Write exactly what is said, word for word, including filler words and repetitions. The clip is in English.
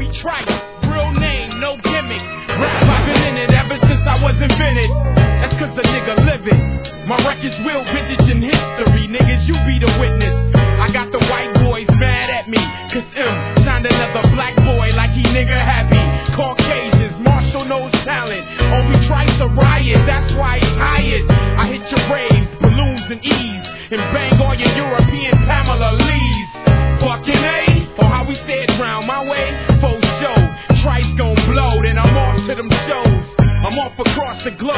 Trice, real name, no gimmick. Rap, I've been in it ever since I was invented. That's cause the nigga living. My record's real vintage in history. Niggas, you be the witness. I got the white boys mad at me, cause M signed another black boy like he nigga happy. Caucasians, Marshall knows talent. Only Trice a riot, that's why he's hired. I hit your raves, balloons and E's, and bang all your European Pamela Lees. Fucking A, or how we say it round my way, faux show. Trice gon' blow, then I'm off to them shows. I'm off across the globe.